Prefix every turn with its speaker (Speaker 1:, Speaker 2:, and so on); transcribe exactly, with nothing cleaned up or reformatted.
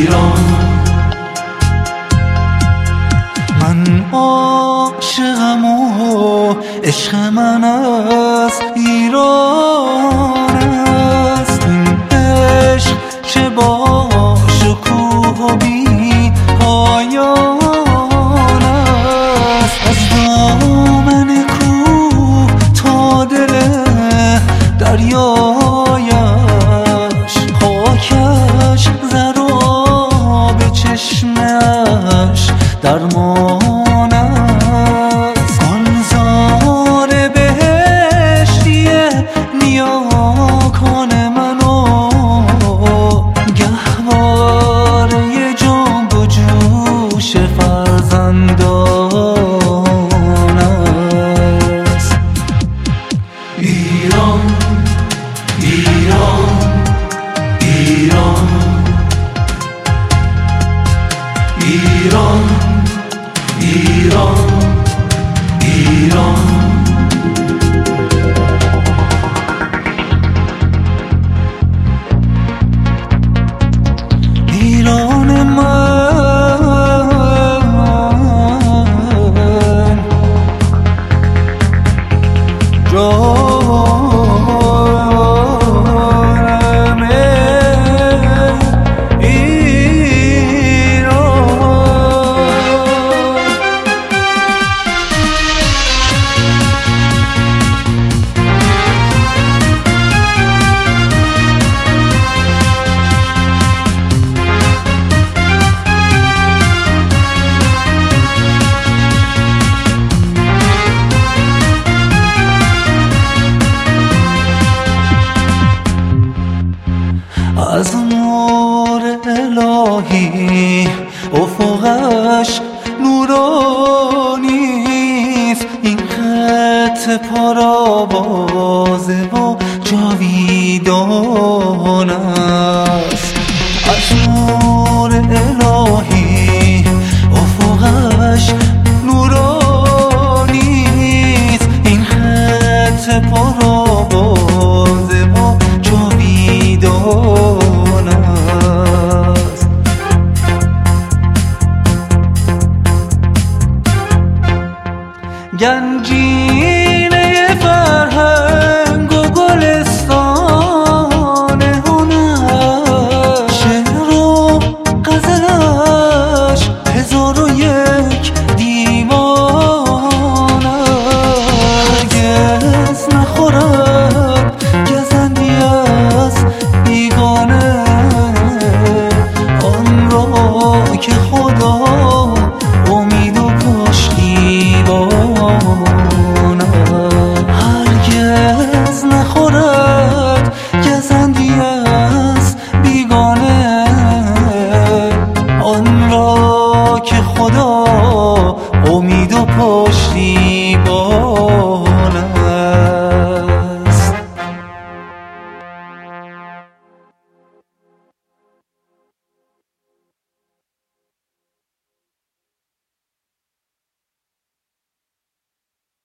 Speaker 1: ایران. من عاشقم و عشق من از ایران است. این عشق چه با شکوه و بی پایان است. از دامن کوه تا دل دریایش، خاکش زر و آب چشمش درمان است. آن زار بهشتیه نیاکان منو گهواره جنب و جوش فرزندان است. ایران ایران ایران ایران ایران ایران. ایران من جانم از نور الهی افقش نورانیست. این خط پرآوازه و جاویدان است. از نور الهی افقش نورانیست. این خط پرآوازه و جاویدان است. گن